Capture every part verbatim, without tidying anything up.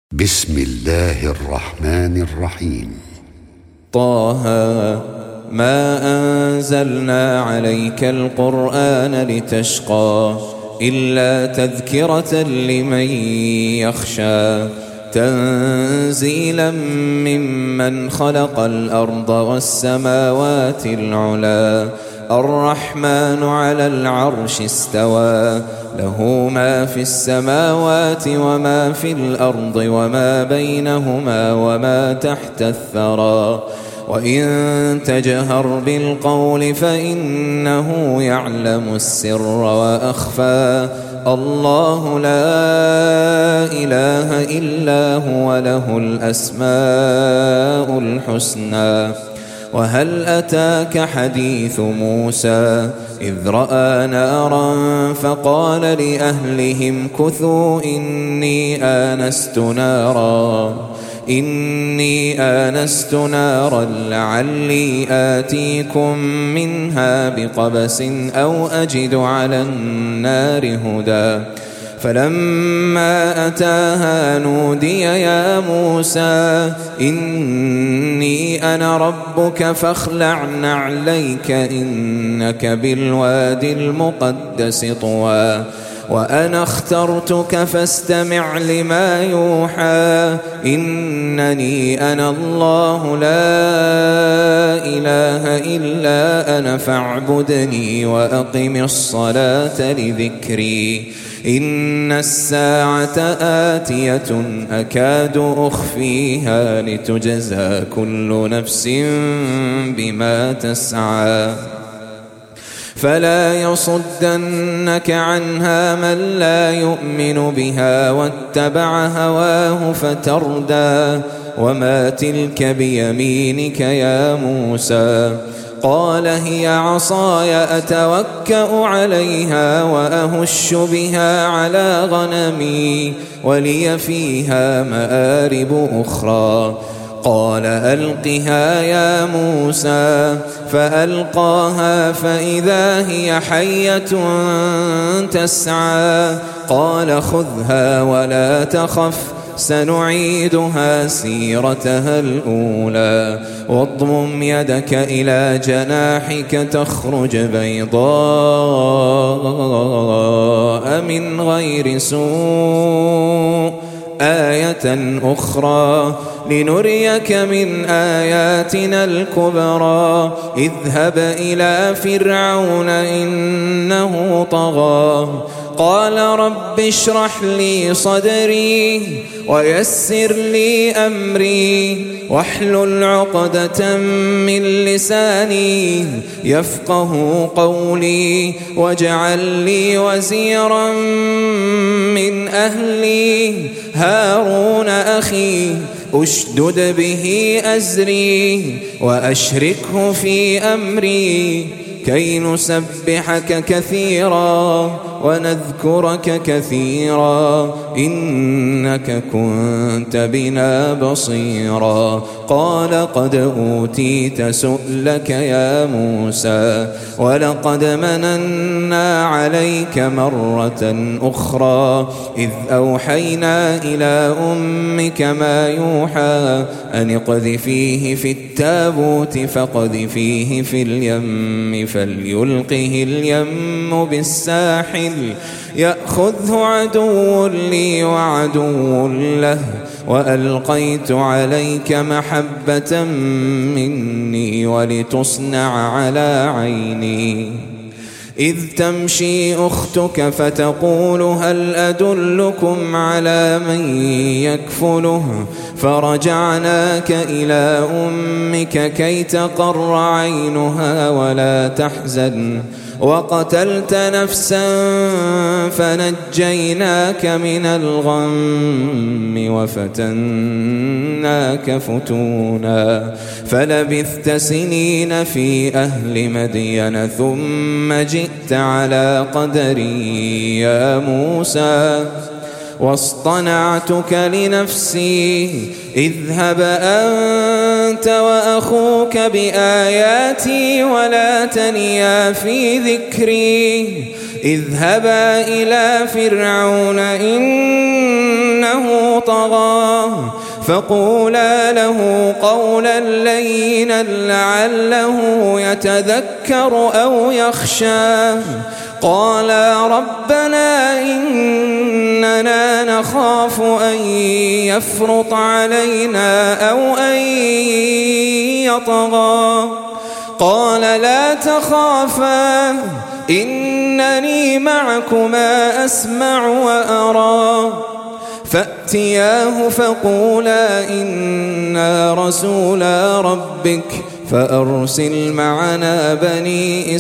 بسم الله الرحمن الرحيم. طه ما أنزلنا عليك القرآن لتشقى إلا تذكرة لمن يخشى تنزيلا ممن خلق الأرض والسماوات العلى الرحمن على العرش استوى له ما في السماوات وما في الأرض وما بينهما وما تحت الثرى وإن تجهر بالقول فإنه يعلم السر وأخفى الله لا إله إلا هو له الأسماء الحسنى. وهل أتاك حديث موسى إذ رأى نارا فقال لأهلهم كثوا إني آنست نارا إني آنست نارا لعلي آتيكم منها بقبس أو أجد على النار هدى فلما أتاها نودي يا موسى إني أنا ربك فاخلع نعليك إنك بالوادي المقدس طوى وأنا اخترتك فاستمع لما يوحى إنني أنا الله لا إله إلا أنا فاعبدني وأقم الصلاة لذكري إن الساعة آتية أكاد أخفيها لتجزى كل نفس بما تسعى فلا يصدنك عنها من لا يؤمن بها واتبع هواه فتردى وما تلك بيمينك يا موسى قال هي عصاي أتوكأ عليها وأهش بها على غنمي ولي فيها مآرب أخرى قال ألقها يا موسى فألقاها فإذا هي حية تسعى قال خذها ولا تخف سنعيدها سيرتها الأولى واضمم يدك إلى جناحك تخرج بيضاء من غير سوء آية أخرى لنريك من آياتنا الكبرى اذهب إلى فرعون إنه طغى قال رب اشرح لي صدري ويسر لي أمري واحلل عقدة من لساني يفقه قولي واجعل لي وزيرا من أهلي هارون أخي أشدد به أزري وأشركه في أمري كي نسبحك كثيرا ونذكرك كثيرا إنك كنت بنا بصيرا قال قد أوتيت سؤلك يا موسى ولقد مننا عليك مرة أخرى إذ أوحينا إلى أمك ما يوحى أن اقذفيه في التابوت فاقذفيه في اليم فليلقه اليم بالساحل يأخذه عدو لي وعدو له وألقيت عليك محبة مني ولتصنع على عيني إذ تمشي أختك فتقول هل أدلكم على من يكفله فرجعناك إلى أمك كي تقر عينها ولا تحزن وقتلت نفسا فنجيناك من الغم وفتناك فتونا فلبثت سنين في أهل مدين ثم جئت على قدري يا موسى واصطنعتك لنفسي اذهب أنت وأخوك بآياتي ولا تنيا في ذكري اذهبا إلى فرعون إنه طغى فقولا له قولا لينا لعله يتذكر أو يخشى قالا ربنا إننا نخاف أن يفرط علينا أو أن يطغى قال لا تخافا إنني معكما أسمع وأرى فأتياه فقولا إنا رسولا ربك فأرسل معنا بني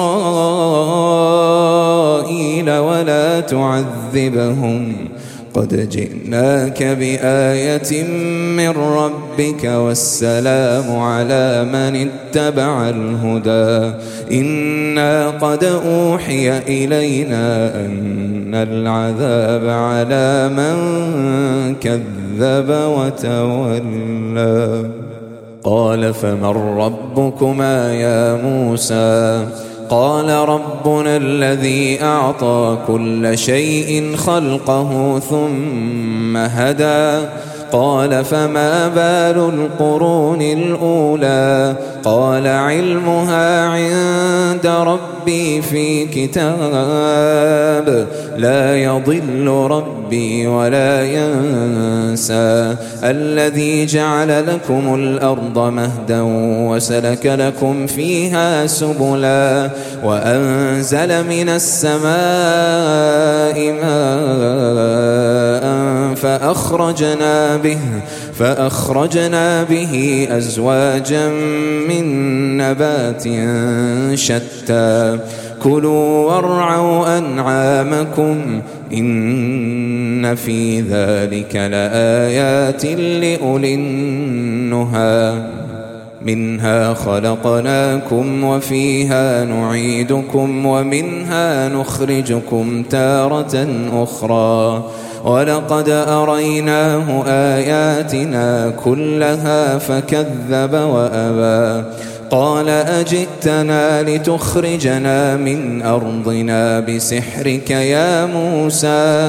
إسرائيل ولا تعذبهم قد جئناك بآية من ربك والسلام على من اتبع الهدى إنا قد أوحي إلينا أن العذاب على من كذب وتولى قال فمن ربكما يا موسى قال ربنا الذي أعطى كل شيء خلقه ثم هدى قال فما بال القرون الأولى قال علمها عند ربي في كتاب لا يضل ربي ولا ينسى الذي جعل لكم الأرض مهدا وسلك لكم فيها سبلا وأنزل من السماء ماء فأخرجنا به فأخرجنا به أزواجا من نبات شتى كلوا وارعوا أنعامكم إن في ذلك لآيات لأولي النهى منها خلقناكم وفيها نعيدكم ومنها نخرجكم تارة أخرى ولقد أريناه آياتنا كلها فكذب وأبى قال أجئتنا لتخرجنا من أرضنا بسحرك يا موسى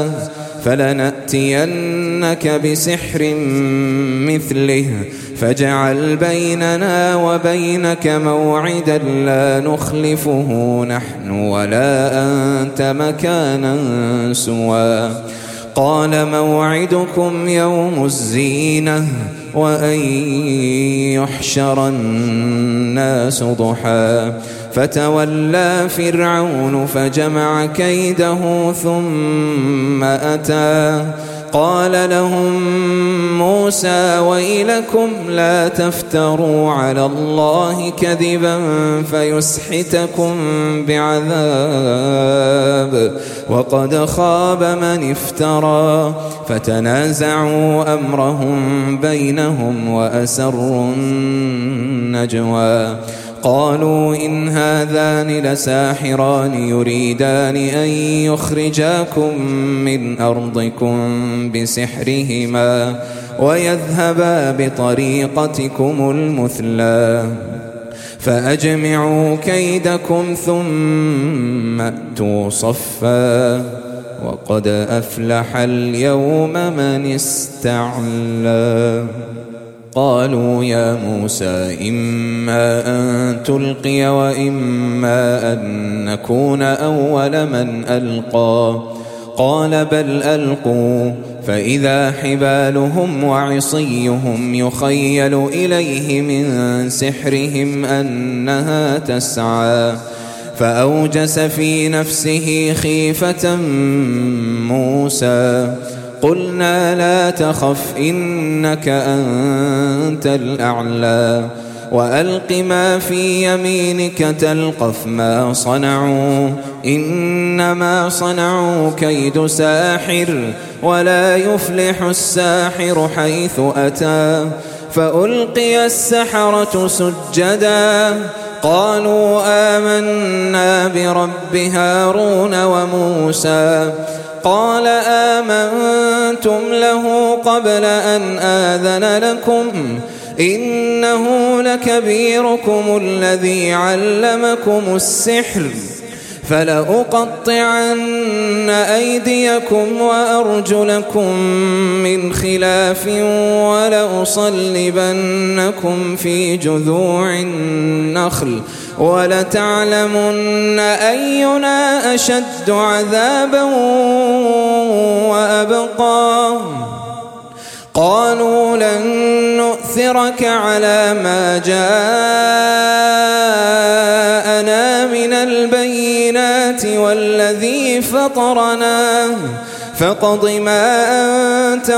فلنأتينك بسحر مثله فاجعل بيننا وبينك موعدا لا نخلفه نحن ولا أنت مكانا سوى قال موعدكم يوم الزينة وأن يحشر الناس ضحى فتولى فرعون فجمع كيده ثم أتى قال لهم موسى ويلكم لا تفتروا على الله كذبا فيسحتكم بعذاب وقد خاب من افترى فتنازعوا أمرهم بينهم وأسروا النجوى قالوا إن هذان لساحران يريدان أن يخرجاكم من أرضكم بسحرهما ويذهبا بطريقتكم المثلى فأجمعوا كيدكم ثم أتوا صفا وقد أفلح اليوم من استعلى قالوا يا موسى إما أن تلقي وإما أن نكون أول من ألقى قال بل ألقوا فإذا حبالهم وعصيهم يخيل إليه من سحرهم أنها تسعى فأوجس في نفسه خيفة موسى قلنا لا تخف إنك أنت الأعلى وألق ما في يمينك تلقف ما صنعوا إنما صنعوا كيد ساحر ولا يفلح الساحر حيث أتى فألقي السحرة سجدا قالوا آمنا برب هارون وموسى قال آمنتم له قبل أن آذن لكم إنه لكبيركم الذي علمكم السحر فلأقطعن أيديكم وأرجلكم من خلاف ولأصلبنكم في جذوع النخل ولتعلمن أينا أشد عذابا وأبقى. قالوا لن نؤثرك على ما جاءنا من البينات والذي فطرنا فاقض ما أنت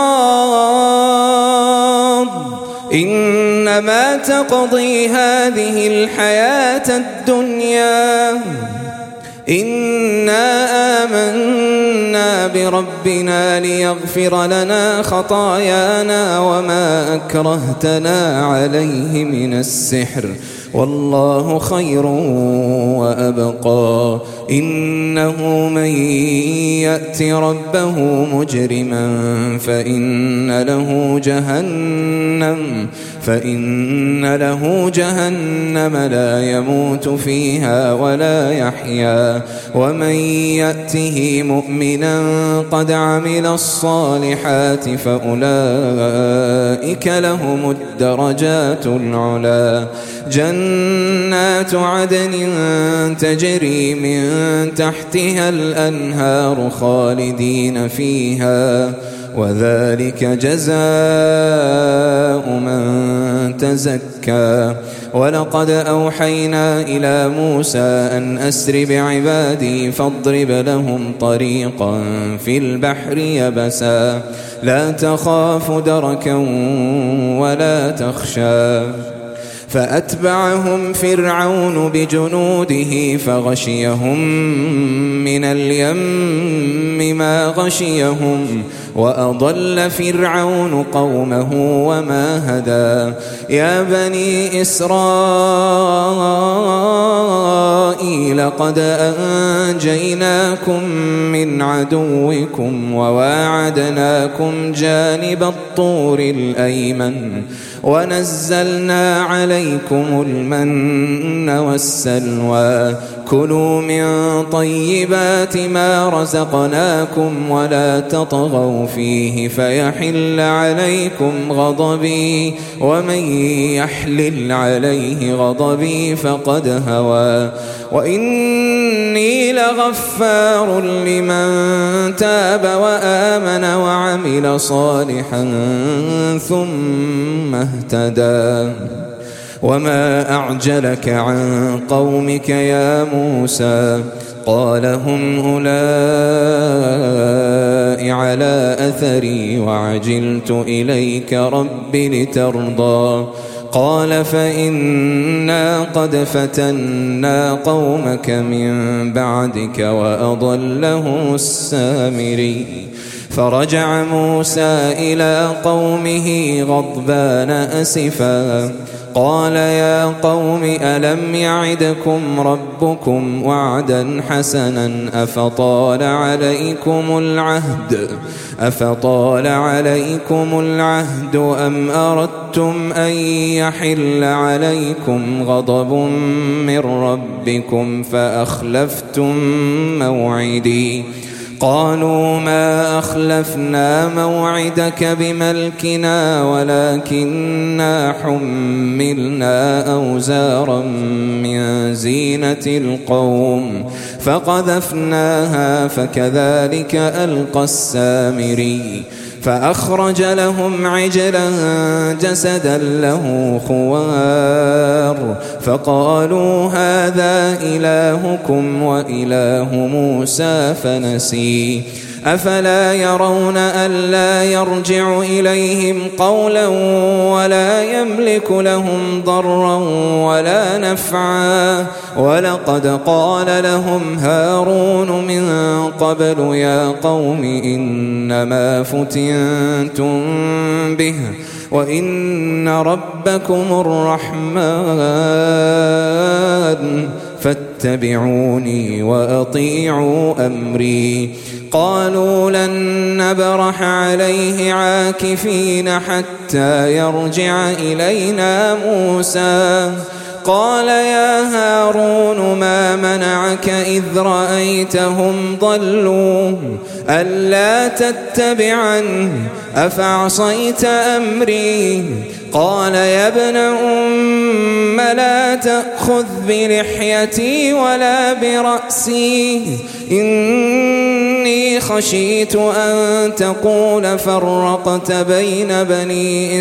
قاض إنما تقضي هذه الحياة الدنيا إنا آمنا بربنا ليغفر لنا خطايانا وما أكرهتنا عليه من السحر والله خير وأبقى. إنه من يأت ربه مجرما فإن له جهنم فإن له جهنم لا يموت فيها ولا يحيا ومن يأته مؤمنا قد عمل الصالحات فأولئك لهم الدرجات العلى. جنات عدن تجري من تحتها الأنهار خالدين فيها وذلك جزاء من تزكى. ولقد أوحينا إلى موسى أن أسر بعبادي فاضرب لهم طريقا في البحر يبسا لا تخاف دركا ولا تخشى. فأتبعهم فرعون بجنوده فغشيهم من اليم ما غشيهم وأضل فرعون قومه وما هدى. يا بني إسرائيل قد أنجيناكم من عدوكم وواعدناكم جانب الطور الأيمن ونزلنا عليكم المن والسلوى كلوا من طيبات ما رزقناكم ولا تطغوا فيه فيحل عليكم غضبي ومن يحلل عليه غضبي فقد هوى. وإني لغفار لمن تاب وآمن وعمل صالحا ثم اهتدى. وما أعجلك عن قومك يا موسى قال هم أولئك على أثري وعجلت إليك رب لترضى. قال فإنا قد فتنا قومك من بعدك وأضلهم السامري. فرجع موسى إلى قومه غضبان أسفا قال يا قوم ألم يعدكم ربكم وعدا حسنا أفطال عليكم العهد أفطال عليكم العهد أم أردتم أن يحل عليكم غضب من ربكم فأخلفتم موعدي. قالوا ما أخلفنا موعدك بملكنا ولكننا حملنا أوزارا من زينة القوم فقذفناها فكذلك ألقى السامري. فأخرج لهم عجلا جسدا له خوار فقالوا هذا إلهكم وإله موسى فنسي. أفلا يرون ألا يرجع إليهم قولا ولا يملك لهم ضرا ولا نفعا. ولقد قال لهم هارون من قبل يا قوم إنما فتنتم به وإن ربكم الرحمن فاتبعوني وأطيعوا أمري. قالوا لن نبرح عليه عاكفين حتى يرجع إلينا موسى قال يا هارون ما منعك إذ رأيتهم ضلوا ألا تتبعني أفعصيت أمري قال يا ابن أم لا تأخذ بلحيتي ولا برأسي إني خشيت أن تقول فرقت بين بني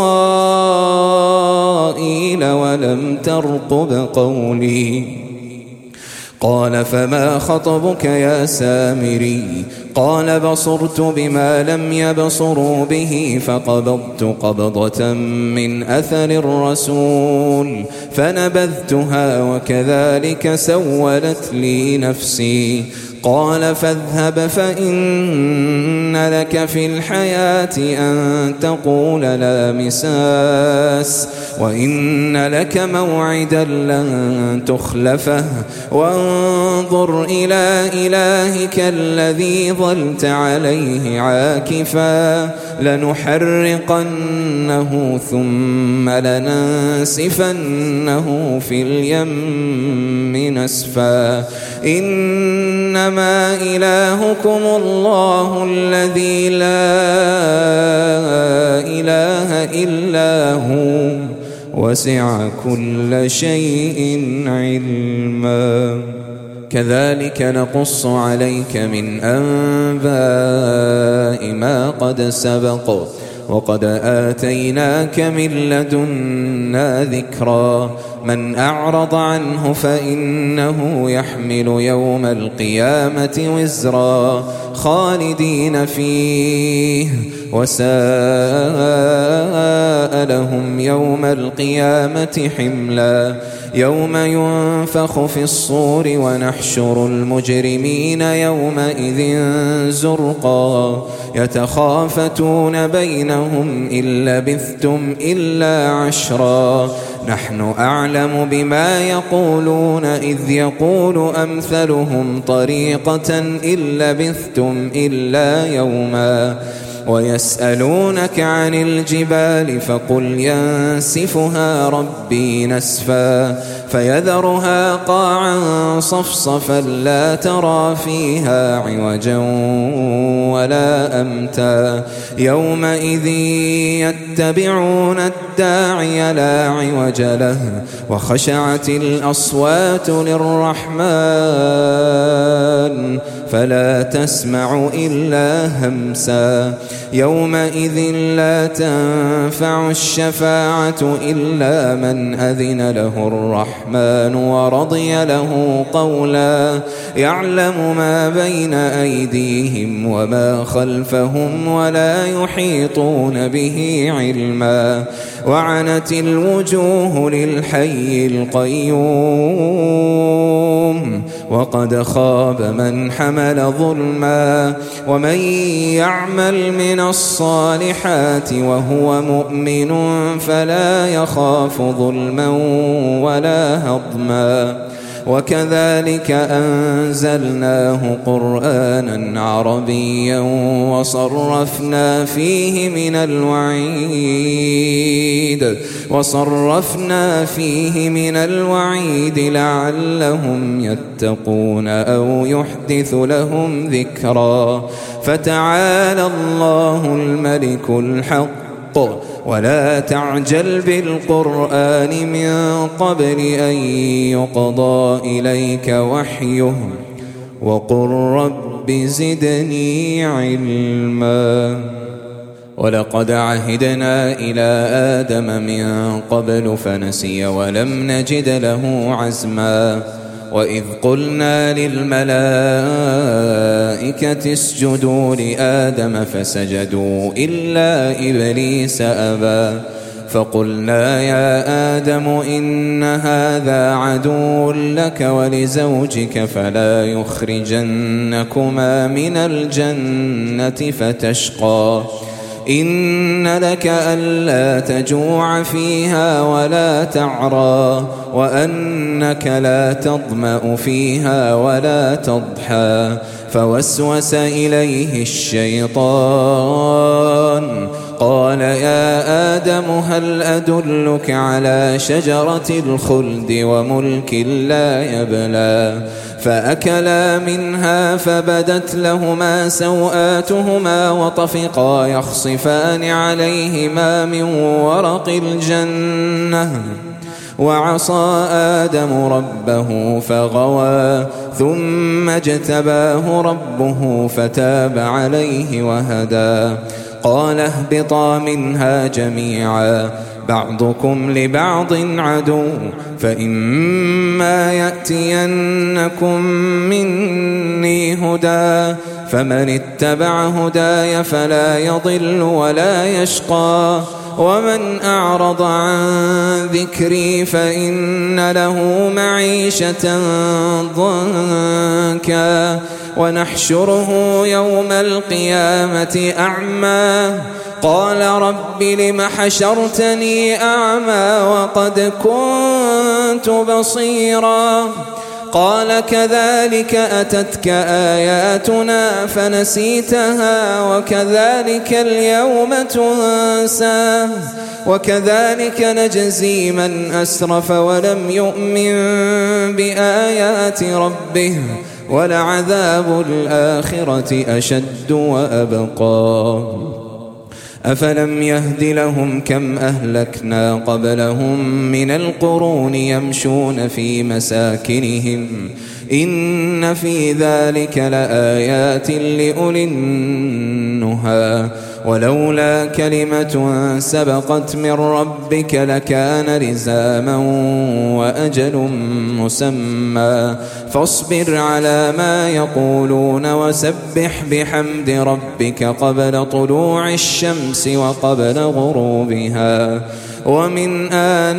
إسرائيل ولم ترقب قولي قال فما خطبك يا سامري قال بصرت بما لم يبصروا به فقبضت قبضة من أثر الرسول فنبذتها وكذلك سولت لي نفسي قال فاذهب فإن لك في الحياة أن تقول لا مساس وإن لك موعدا لن تخلفه وانظر إلى إلهك الذي ظلت عليه عاكفا لنحرقنه ثم لننسفنه في اليم نسفا إنما إلهكم الله الذي لا إله إلا هو وسع كل شيء علما كذلك نقص عليك من أنباء ما قد سبق وقد آتيناك من لدنا ذكرا من أعرض عنه فإنه يحمل يوم القيامة وزرا خالدين فيه وساء لهم يوم القيامة حملا يوم ينفخ في الصور ونحشر المجرمين يومئذ زرقا يتخافتون بينهم إن لبثتم إلا عشرا نحن أعلم بما يقولون إذ يقول أمثلهم طريقة إن لبثتم إلا يوما ويسألونك عن الجبال فقل ينسفها ربي نسفا فيذرها قاعا صفصفا لا ترى فيها عوجا ولا أمتا يومئذ يتبعون الداعي لا عوج له وخشعت الأصوات للرحمن فلا تسمع إلا همسا يومئذ لا تنفع الشفاعة إلا من أذن له الرحمن ورضي له قولا يعلم ما بين أيديهم وما خلفهم ولا يحيطون به علما وعنت الوجوه للحي القيوم وقد خاب من حمل ظلما ومن يعمل من الصالحات وهو مؤمن فلا يخاف ظلما ولا هضما وكذلك أنزلناه قرآنا عربيا وصرفنا فيه من الوعيد وصرفنا فيه من الوعيد لعلهم يتقون أو يحدث لهم ذكرا فتعالى الله الملك الحق ولا تعجل بالقرآن من قبل أن يقضى إليك وحيه وقل رب زدني علما ولقد عهدنا إلى آدم من قبل فنسي ولم نجد له عزما وإذ قلنا للملائكة اسجدوا لآدم فسجدوا إلا إبليس أبى فقلنا يا آدم إن هذا عدو لك ولزوجك فلا يخرجنكما من الجنة فتشقى إن لك ألا تجوع فيها ولا تعرى وأنك لا تظمأ فيها ولا تضحى فوسوس إليه الشيطان فقال يا آدم هل أدلك على شجرة الخلد وملك لا يبلى فأكلا منها فبدت لهما سوآتهما وطفقا يخصفان عليهما من ورق الجنة وعصى آدم ربه فغوى ثم اجتباه ربه فتاب عليه وهدى قال اهبطا منها جميعا بعضكم لبعض عدو فإما يأتينكم مني هدى فمن اتبع هداي فلا يضل ولا يشقى ومن أعرض عن ذكري فإن له معيشة ضنكا ونحشره يوم القيامة أعمى قال رب لم حشرتني أعمى وقد كنت بصيرا قال كذلك أتتك آياتنا فنسيتها وكذلك اليوم تنسى وكذلك نجزي من أسرف ولم يؤمن بآيات ربه ولعذاب الآخرة أشد وأبقى أفلم يهد لهم كم أهلكنا قبلهم من القرون يمشون في مساكنهم إن في ذلك لآيات لأولي النهى ولولا كلمة سبقت من ربك لكان لزاما وأجل مسمى فاصبر على ما يقولون وسبح بحمد ربك قبل طلوع الشمس وقبل غروبها ومن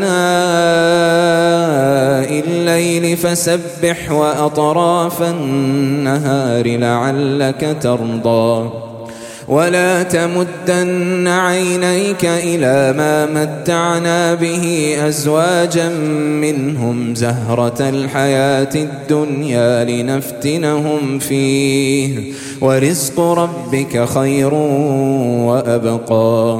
آناء الليل فسبح وأطراف النهار لعلك ترضى ولا تمدن عينيك إلى ما متعنا به أزواجا منهم زهرة الحياة الدنيا لنفتنهم فيه ورزق ربك خير وأبقى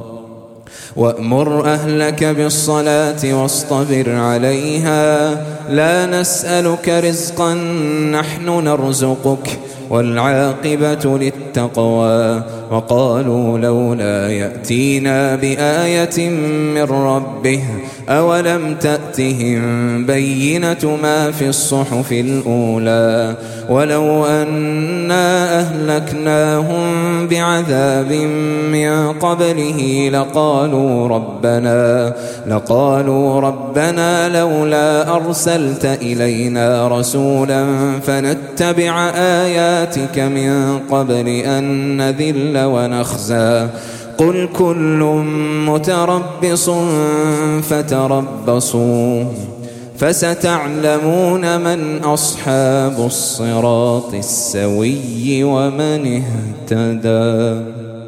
وأمر أهلك بالصلاة واصطبر عليها لا نسألك رزقا نحن نرزقك والعاقبة للتقوى وقالوا لولا يأتينا بآية من ربه أولم تأتهم بينة ما في الصحف الأولى ولو أنا أهلكناهم بعذاب من قبله لقالوا ربنا لقالوا ربنا لولا أرسلت إلينا رسولا فنتبع آياتك من قبل أن نذل ونخزى قل كل متربص فتربصوا فستعلمون من أصحاب الصراط السوي ومن اهتدى.